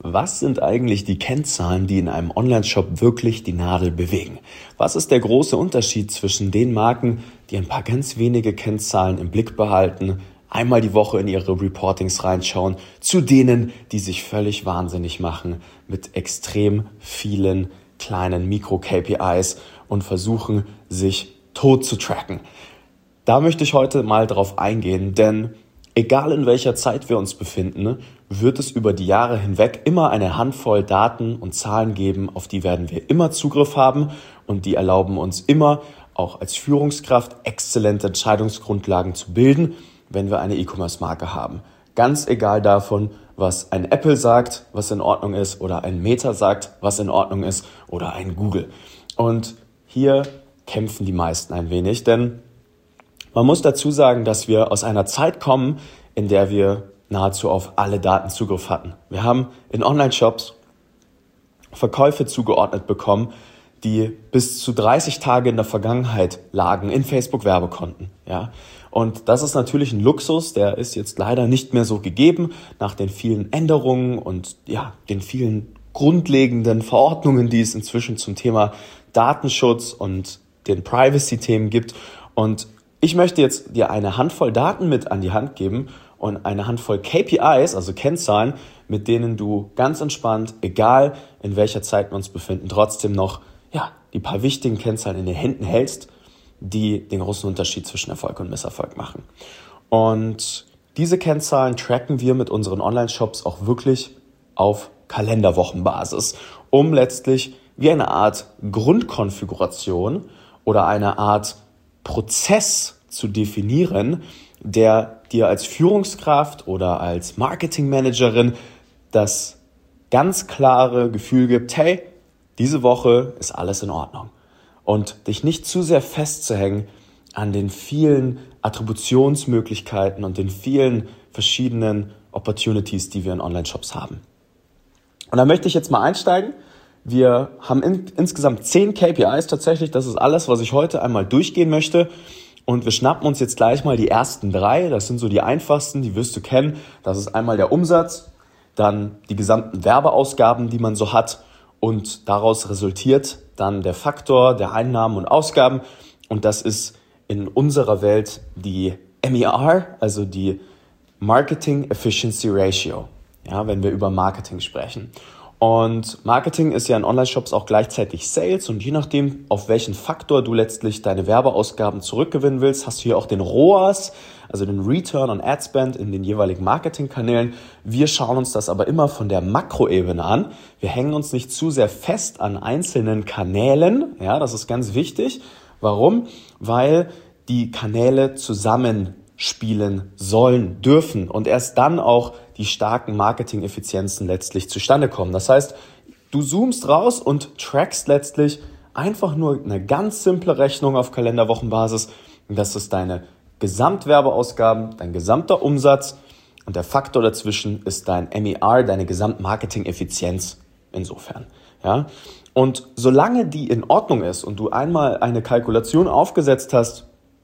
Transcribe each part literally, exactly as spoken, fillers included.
Was sind eigentlich die Kennzahlen, die in einem Online-Shop wirklich die Nadel bewegen? Was ist der große Unterschied zwischen den Marken, die ein paar ganz wenige Kennzahlen im Blick behalten, einmal die Woche in ihre Reportings reinschauen, zu denen, die sich völlig wahnsinnig machen mit extrem vielen kleinen Mikro-K P Is und versuchen, sich tot zu tracken? Da möchte ich heute mal drauf eingehen, denn egal in welcher Zeit wir uns befinden, wird es über die Jahre hinweg immer eine Handvoll Daten und Zahlen geben, auf die werden wir immer Zugriff haben und die erlauben uns immer, auch als Führungskraft, exzellente Entscheidungsgrundlagen zu bilden, wenn wir eine E-Commerce-Marke haben. Ganz egal davon, was ein Apple sagt, was in Ordnung ist, oder ein Meta sagt, was in Ordnung ist, oder ein Google. Und hier kämpfen die meisten ein wenig, denn man muss dazu sagen, dass wir aus einer Zeit kommen, in der wir nahezu auf alle Daten Zugriff hatten. Wir haben in Online-Shops Verkäufe zugeordnet bekommen, die bis zu dreißig Tage in der Vergangenheit lagen in Facebook-Werbekonten. Ja? Und das ist natürlich ein Luxus, der ist jetzt leider nicht mehr so gegeben nach den vielen Änderungen und ja, den vielen grundlegenden Verordnungen, die es inzwischen zum Thema Datenschutz und den Privacy-Themen gibt. Und ich möchte jetzt dir eine Handvoll Daten mit an die Hand geben und eine Handvoll K P Is, also Kennzahlen, mit denen du ganz entspannt, egal in welcher Zeit wir uns befinden, trotzdem noch ja, die paar wichtigen Kennzahlen in den Händen hältst, die den großen Unterschied zwischen Erfolg und Misserfolg machen. Und diese Kennzahlen tracken wir mit unseren Online-Shops auch wirklich auf Kalenderwochenbasis, um letztlich wie eine Art Grundkonfiguration oder eine Art Prozess zu definieren, der dir als Führungskraft oder als Marketingmanagerin das ganz klare Gefühl gibt, hey, diese Woche ist alles in Ordnung. Und dich nicht zu sehr festzuhängen an den vielen Attributionsmöglichkeiten und den vielen verschiedenen Opportunities, die wir in Online-Shops haben. Und da möchte ich jetzt mal einsteigen. Wir haben in, insgesamt zehn K P Is tatsächlich. Das ist alles, was ich heute einmal durchgehen möchte. Und wir schnappen uns jetzt gleich mal die ersten drei. Das sind so die einfachsten, die wirst du kennen. Das ist einmal der Umsatz, dann die gesamten Werbeausgaben, die man so hat. Und daraus resultiert dann der Faktor der Einnahmen und Ausgaben. Und das ist in unserer Welt die M E R, also die Marketing Efficiency Ratio, ja, wenn wir über Marketing sprechen. Und Marketing ist ja in Online-Shops auch gleichzeitig Sales und je nachdem, auf welchen Faktor du letztlich deine Werbeausgaben zurückgewinnen willst, hast du hier auch den R O A S, also den Return on Ad Spend in den jeweiligen Marketingkanälen. Wir schauen uns das aber immer von der Makroebene an. Wir hängen uns nicht zu sehr fest an einzelnen Kanälen. Ja, das ist ganz wichtig. Warum? Weil die Kanäle zusammenspielen sollen, dürfen und erst dann auch die starken Marketing-Effizienzen letztlich zustande kommen. Das heißt, du zoomst raus und trackst letztlich einfach nur eine ganz simple Rechnung auf Kalenderwochenbasis. Das ist deine Gesamtwerbeausgaben, dein gesamter Umsatz und der Faktor dazwischen ist dein M E R, deine Gesamtmarketing-Effizienz insofern. Ja? Und solange die in Ordnung ist und du einmal eine Kalkulation aufgesetzt hast,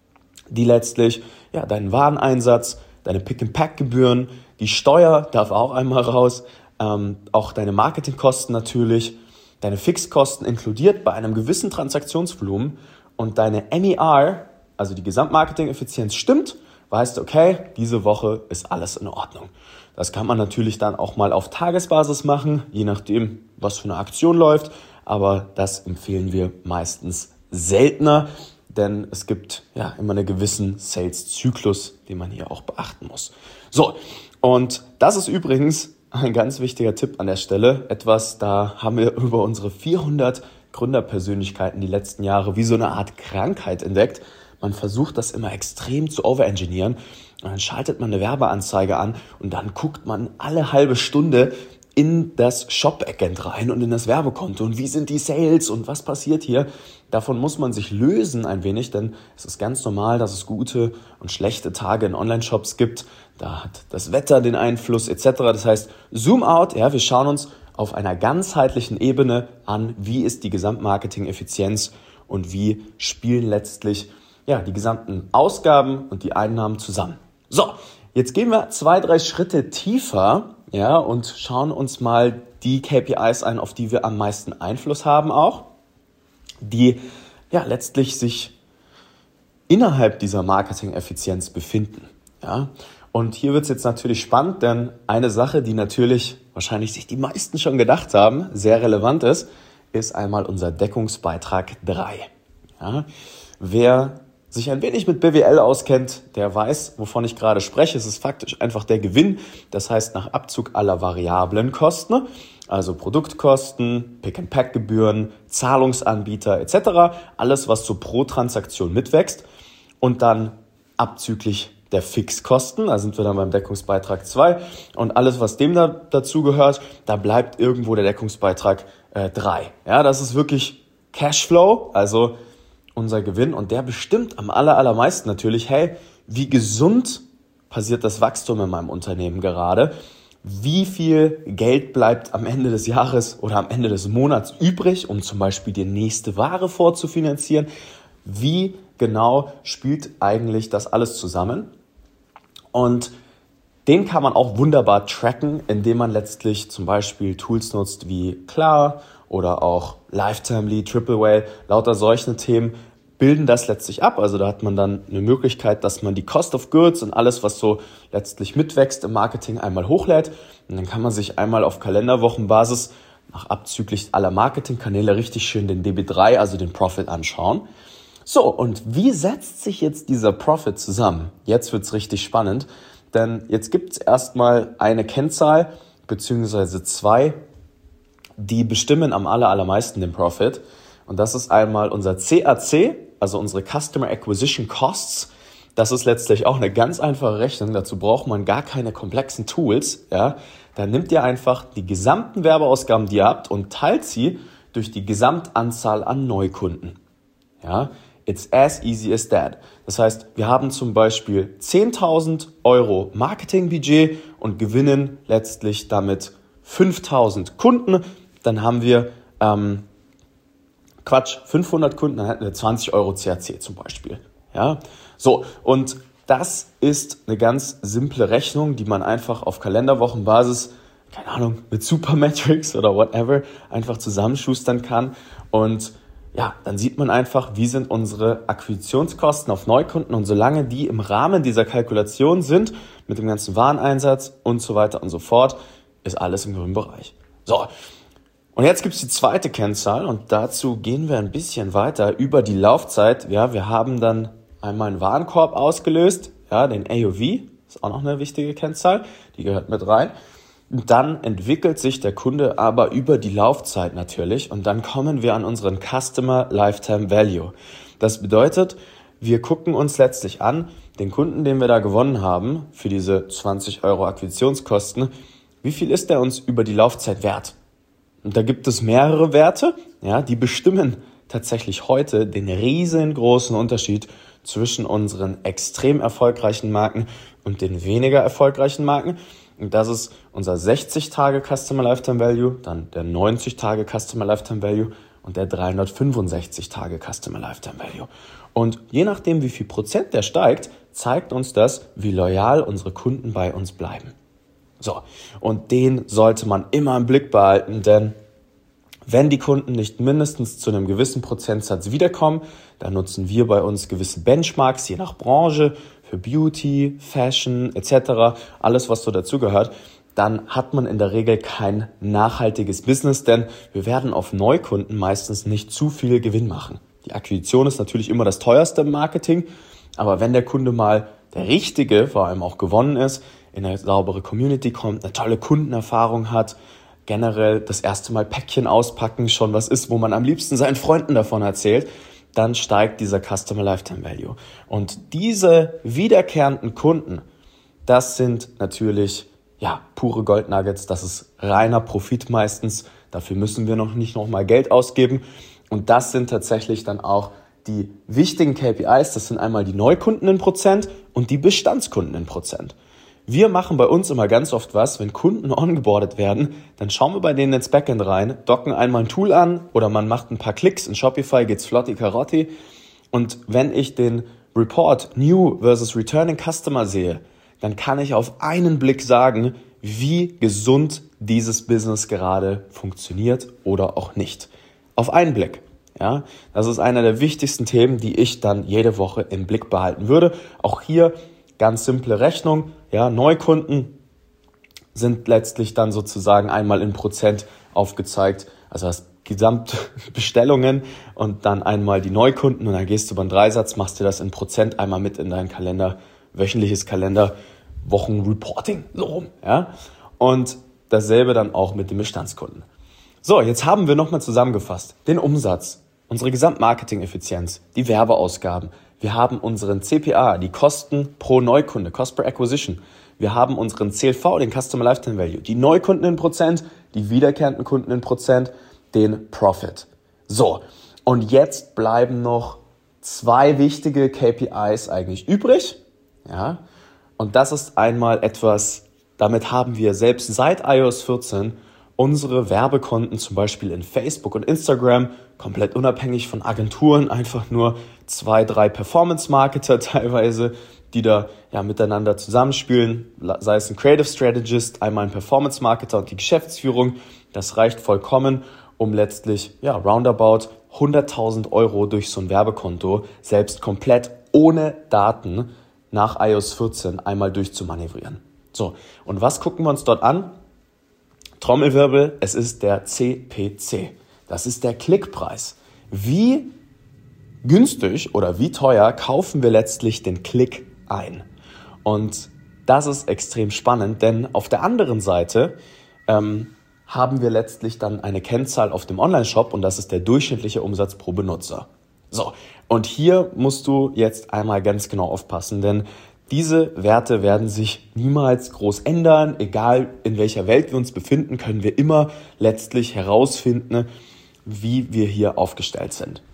die letztlich ja, deinen Wareneinsatz, deine Pick-and-Pack-Gebühren, die Steuer darf auch einmal raus, ähm, auch deine Marketingkosten natürlich, deine Fixkosten inkludiert bei einem gewissen Transaktionsvolumen und deine M E R, also die Gesamtmarketing-Effizienz stimmt, weißt du, okay, diese Woche ist alles in Ordnung. Das kann man natürlich dann auch mal auf Tagesbasis machen, je nachdem, was für eine Aktion läuft, aber das empfehlen wir meistens seltener, denn es gibt ja immer einen gewissen Sales-Zyklus, den man hier auch beachten muss. So, und das ist übrigens ein ganz wichtiger Tipp an der Stelle. Etwas, da haben wir über unsere vierhundert Gründerpersönlichkeiten die letzten Jahre wie so eine Art Krankheit entdeckt. Man versucht das immer extrem zu overengineeren und dann schaltet man eine Werbeanzeige an und dann guckt man alle halbe Stunde in das Shop-Backend rein und in das Werbekonto und wie sind die Sales und was passiert hier. Davon muss man sich lösen ein wenig, denn es ist ganz normal, dass es gute und schlechte Tage in Online-Shops gibt. Da hat das Wetter den Einfluss et cetera. Das heißt, Zoom out, ja, wir schauen uns auf einer ganzheitlichen Ebene an, wie ist die Gesamtmarketing-Effizienz und wie spielen letztlich ja, die gesamten Ausgaben und die Einnahmen zusammen. So, jetzt gehen wir zwei, drei Schritte tiefer, ja, und schauen uns mal die K P Is ein, auf die wir am meisten Einfluss haben auch, die ja letztlich sich innerhalb dieser Marketing-Effizienz befinden. Ja? Und hier wird es jetzt natürlich spannend, denn eine Sache, die natürlich wahrscheinlich sich die meisten schon gedacht haben, sehr relevant ist, ist einmal unser Deckungsbeitrag drei. Ja? Wer sich ein wenig mit B W L auskennt, der weiß, wovon ich gerade spreche. Es ist faktisch einfach der Gewinn, das heißt nach Abzug aller variablen Kosten, also Produktkosten, Pick-and-Pack-Gebühren, Zahlungsanbieter et cetera, alles, was so pro Transaktion mitwächst und dann abzüglich der Fixkosten, da sind wir dann beim Deckungsbeitrag zwei und alles, was dem da dazu gehört, da bleibt irgendwo der Deckungsbeitrag äh, drei. Ja, das ist wirklich Cashflow, also unser Gewinn und der bestimmt am aller, allermeisten natürlich, hey, wie gesund passiert das Wachstum in meinem Unternehmen gerade? Wie viel Geld bleibt am Ende des Jahres oder am Ende des Monats übrig, um zum Beispiel die nächste Ware vorzufinanzieren? Wie genau spielt eigentlich das alles zusammen? Und den kann man auch wunderbar tracken, indem man letztlich zum Beispiel Tools nutzt wie Klar oder auch Lifetime Triple Whale, lauter solche Themen bilden das letztlich ab. Also da hat man dann eine Möglichkeit, dass man die Cost of Goods und alles, was so letztlich mitwächst im Marketing, einmal hochlädt. Und dann kann man sich einmal auf Kalenderwochenbasis nach abzüglich aller Marketingkanäle richtig schön den D B drei, also den Profit, anschauen. So, und wie setzt sich jetzt dieser Profit zusammen? Jetzt wird's richtig spannend, denn jetzt gibt's erstmal eine Kennzahl beziehungsweise zwei, die bestimmen am aller, allermeisten den Profit. Und das ist einmal unser C A C, also unsere Customer Acquisition Costs. Das ist letztlich auch eine ganz einfache Rechnung. Dazu braucht man gar keine komplexen Tools. Ja, da nimmt ihr einfach die gesamten Werbeausgaben, die ihr habt, und teilt sie durch die Gesamtanzahl an Neukunden. Ja, it's as easy as that. Das heißt, wir haben zum Beispiel zehntausend Euro Marketingbudget und gewinnen letztlich damit fünftausend Kunden. Dann haben wir, ähm, Quatsch, fünfhundert Kunden, dann hätten wir zwanzig Euro C A C zum Beispiel. Ja, so, und das ist eine ganz simple Rechnung, die man einfach auf Kalenderwochenbasis, keine Ahnung, mit Supermetrics oder whatever, einfach zusammenschustern kann. Und ja, dann sieht man einfach, wie sind unsere Akquisitionskosten auf Neukunden, und solange die im Rahmen dieser Kalkulation sind, mit dem ganzen Wareneinsatz und so weiter und so fort, ist alles im grünen Bereich. So, und jetzt gibt's die zweite Kennzahl, und dazu gehen wir ein bisschen weiter über die Laufzeit. Ja, wir haben dann einmal einen Warenkorb ausgelöst, ja, den A O V, ist auch noch eine wichtige Kennzahl, die gehört mit rein. Und dann entwickelt sich der Kunde aber über die Laufzeit natürlich, und dann kommen wir an unseren Customer Lifetime Value. Das bedeutet, wir gucken uns letztlich an, den Kunden, den wir da gewonnen haben, für diese zwanzig Euro Akquisitionskosten, wie viel ist der uns über die Laufzeit wert? Und da gibt es mehrere Werte, ja, die bestimmen tatsächlich heute den riesengroßen Unterschied zwischen unseren extrem erfolgreichen Marken und den weniger erfolgreichen Marken. Und das ist unser sechzig Tage Customer Lifetime Value, dann der neunzig Tage Customer Lifetime Value und der dreihundertfünfundsechzig Tage Customer Lifetime Value. Und je nachdem, wie viel Prozent der steigt, zeigt uns das, wie loyal unsere Kunden bei uns bleiben. So, und den sollte man immer im Blick behalten, denn wenn die Kunden nicht mindestens zu einem gewissen Prozentsatz wiederkommen, dann nutzen wir bei uns gewisse Benchmarks, je nach Branche, für Beauty, Fashion et cetera, alles, was so dazugehört, dann hat man in der Regel kein nachhaltiges Business, denn wir werden auf Neukunden meistens nicht zu viel Gewinn machen. Die Akquisition ist natürlich immer das teuerste im Marketing, aber wenn der Kunde mal der Richtige, vor allem auch gewonnen ist, in eine saubere Community kommt, eine tolle Kundenerfahrung hat, generell das erste Mal Päckchen auspacken schon was ist, wo man am liebsten seinen Freunden davon erzählt, dann steigt dieser Customer Lifetime Value. Und diese wiederkehrenden Kunden, das sind natürlich ja pure Goldnuggets, das ist reiner Profit meistens, dafür müssen wir noch nicht nochmal Geld ausgeben. Und das sind tatsächlich dann auch die wichtigen K P Is, das sind einmal die Neukunden in Prozent und die Bestandskunden in Prozent. Wir machen bei uns immer ganz oft was, wenn Kunden ongeboardet werden, dann schauen wir bei denen ins Backend rein, docken einmal ein Tool an oder man macht ein paar Klicks, in Shopify geht's flotti karotti, und wenn ich den Report New versus Returning Customer sehe, dann kann ich auf einen Blick sagen, wie gesund dieses Business gerade funktioniert oder auch nicht. Auf einen Blick. Ja, das ist einer der wichtigsten Themen, die ich dann jede Woche im Blick behalten würde. Auch hier ganz simple Rechnung. Ja, Neukunden sind letztlich dann sozusagen einmal in Prozent aufgezeigt. Also das Gesamtbestellungen und dann einmal die Neukunden und dann gehst du beim Dreisatz, machst dir das in Prozent einmal mit in deinen Kalender, wöchentliches Kalender, Wochenreporting, so rum. Ja? Und dasselbe dann auch mit den Bestandskunden. So, jetzt haben wir nochmal zusammengefasst den Umsatz, unsere Gesamtmarketing-Effizienz, die Werbeausgaben. Wir haben unseren C P A, die Kosten pro Neukunde, Cost per Acquisition. Wir haben unseren C L V, den Customer Lifetime Value, die Neukunden in Prozent, die wiederkehrenden Kunden in Prozent, den Profit. So, und jetzt bleiben noch zwei wichtige K P Is eigentlich übrig. Ja, und das ist einmal etwas, damit haben wir selbst seit i O S vierzehn unsere Werbekonten zum Beispiel in Facebook und Instagram komplett unabhängig von Agenturen, einfach nur zwei, drei Performance-Marketer teilweise, die da ja miteinander zusammenspielen, sei es ein Creative Strategist, einmal ein Performance-Marketer und die Geschäftsführung. Das reicht vollkommen, um letztlich ja roundabout hunderttausend Euro durch so ein Werbekonto selbst komplett ohne Daten nach i O S vierzehn einmal durchzumanövrieren. So, und was gucken wir uns dort an? Trommelwirbel, es ist der C P C. Das ist der Klickpreis. Wie günstig oder wie teuer kaufen wir letztlich den Klick ein? Und das ist extrem spannend, denn auf der anderen Seite ähm, haben wir letztlich dann eine Kennzahl auf dem Online-Shop und das ist der durchschnittliche Umsatz pro Benutzer. So, und hier musst du jetzt einmal ganz genau aufpassen, denn diese Werte werden sich niemals groß ändern. Egal in welcher Welt wir uns befinden, können wir immer letztlich herausfinden, wie wir hier aufgestellt sind.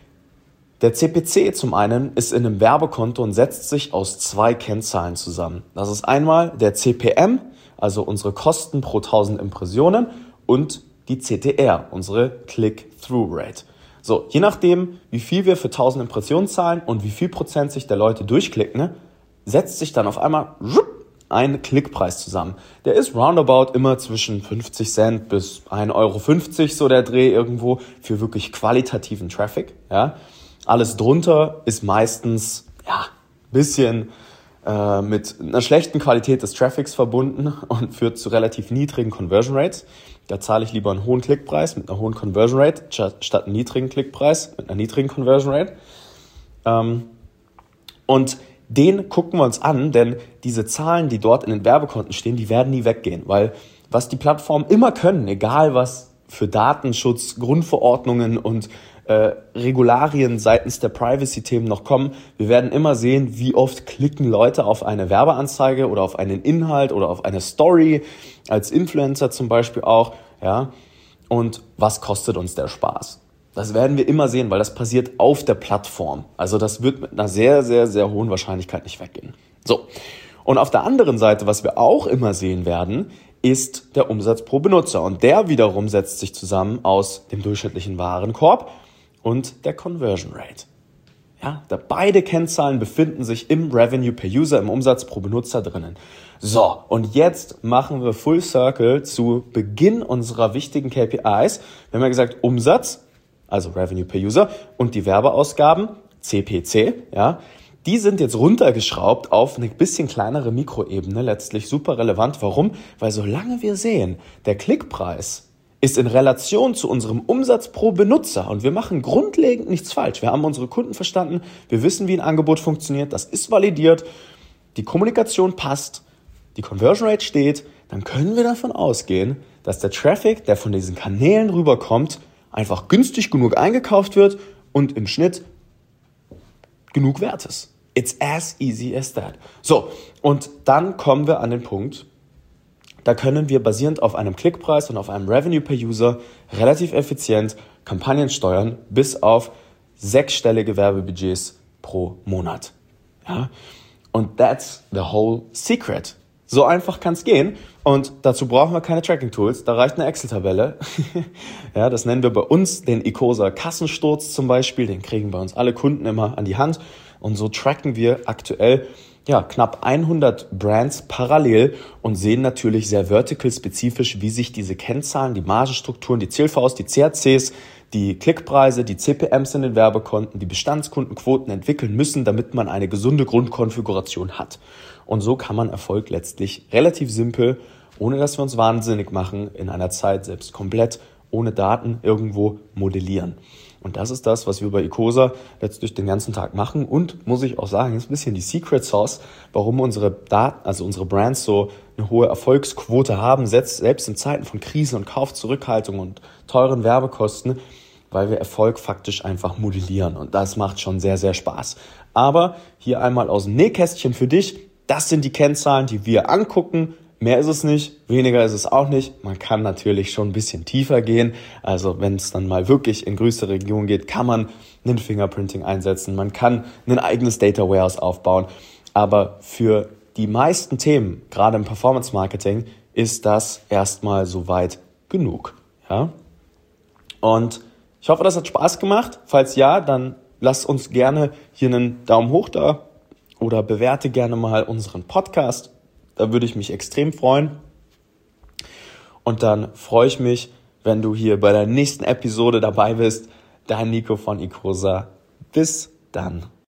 Der C P C zum einen ist in einem Werbekonto und setzt sich aus zwei Kennzahlen zusammen. Das ist einmal der C P M, also unsere Kosten pro tausend Impressionen, und die C T R, unsere Click-Through-Rate. So, je nachdem, wie viel wir für tausend Impressionen zahlen und wie viel Prozent sich der Leute durchklicken, setzt sich dann auf einmal ein Klickpreis zusammen. Der ist roundabout immer zwischen fünfzig Cent bis ein Euro fünfzig, so der Dreh irgendwo, für wirklich qualitativen Traffic. Ja. Alles drunter ist meistens ja bisschen äh, mit einer schlechten Qualität des Traffics verbunden und führt zu relativ niedrigen Conversion Rates. Da zahle ich lieber einen hohen Klickpreis mit einer hohen Conversion Rate statt einen niedrigen Klickpreis mit einer niedrigen Conversion Rate. Ähm, und den gucken wir uns an, denn diese Zahlen, die dort in den Werbekonten stehen, die werden nie weggehen, weil was die Plattformen immer können, egal was für Datenschutz, Grundverordnungen und äh, Regularien seitens der Privacy-Themen noch kommen, wir werden immer sehen, wie oft klicken Leute auf eine Werbeanzeige oder auf einen Inhalt oder auf eine Story, als Influencer zum Beispiel auch, ja, und was kostet uns der Spaß? Das werden wir immer sehen, weil das passiert auf der Plattform. Also das wird mit einer sehr, sehr, sehr hohen Wahrscheinlichkeit nicht weggehen. So, und auf der anderen Seite, was wir auch immer sehen werden, ist der Umsatz pro Benutzer. Und der wiederum setzt sich zusammen aus dem durchschnittlichen Warenkorb und der Conversion Rate. Ja, da beide Kennzahlen befinden sich im Revenue per User, im Umsatz pro Benutzer drinnen. So, und jetzt machen wir Full Circle zu Beginn unserer wichtigen K P Is. Wir haben ja gesagt, Umsatz, also Revenue per User, und die Werbeausgaben, C P C, ja, die sind jetzt runtergeschraubt auf eine bisschen kleinere Mikroebene, letztlich super relevant. Warum? Weil solange wir sehen, der Klickpreis ist in Relation zu unserem Umsatz pro Benutzer und wir machen grundlegend nichts falsch. Wir haben unsere Kunden verstanden, wir wissen, wie ein Angebot funktioniert, das ist validiert, die Kommunikation passt, die Conversion Rate steht, dann können wir davon ausgehen, dass der Traffic, der von diesen Kanälen rüberkommt, einfach günstig genug eingekauft wird und im Schnitt genug wert ist. It's as easy as that. So, und dann kommen wir an den Punkt, da können wir basierend auf einem Klickpreis und auf einem Revenue per User relativ effizient Kampagnen steuern bis auf sechsstellige Werbebudgets pro Monat. Ja? Und that's the whole secret. So einfach kann es gehen und dazu brauchen wir keine Tracking-Tools, da reicht eine Excel-Tabelle. Ja, das nennen wir bei uns den Ecosa Kassensturz zum Beispiel, den kriegen bei uns alle Kunden immer an die Hand und so tracken wir aktuell ja, knapp hundert Brands parallel und sehen natürlich sehr vertical-spezifisch, wie sich diese Kennzahlen, die Margenstrukturen, die C L Vs, die C A Cs, die Klickpreise, die C P Ms in den Werbekonten, die Bestandskundenquoten entwickeln müssen, damit man eine gesunde Grundkonfiguration hat. Und so kann man Erfolg letztlich relativ simpel, ohne dass wir uns wahnsinnig machen, in einer Zeit selbst komplett ohne Daten irgendwo modellieren. Und das ist das, was wir bei Ecosa letztlich den ganzen Tag machen und, muss ich auch sagen, ist ein bisschen die Secret Sauce, warum unsere Daten, also unsere Brands so eine hohe Erfolgsquote haben, selbst in Zeiten von Krisen und Kaufzurückhaltung und teuren Werbekosten, weil wir Erfolg faktisch einfach modellieren und das macht schon sehr, sehr Spaß. Aber hier einmal aus dem Nähkästchen für dich, das sind die Kennzahlen, die wir angucken. Mehr ist es nicht, weniger ist es auch nicht. Man kann natürlich schon ein bisschen tiefer gehen. Also wenn es dann mal wirklich in größere Regionen geht, kann man ein Fingerprinting einsetzen. Man kann ein eigenes Data Warehouse aufbauen. Aber für die meisten Themen, gerade im Performance Marketing, ist das erstmal soweit genug. Ja? Und ich hoffe, das hat Spaß gemacht. Falls ja, dann lasst uns gerne hier einen Daumen hoch da oder bewerte gerne mal unseren Podcast. Da würde ich mich extrem freuen. Und dann freue ich mich, wenn du hier bei der nächsten Episode dabei bist. Dein Nico von Ecosa. Bis dann.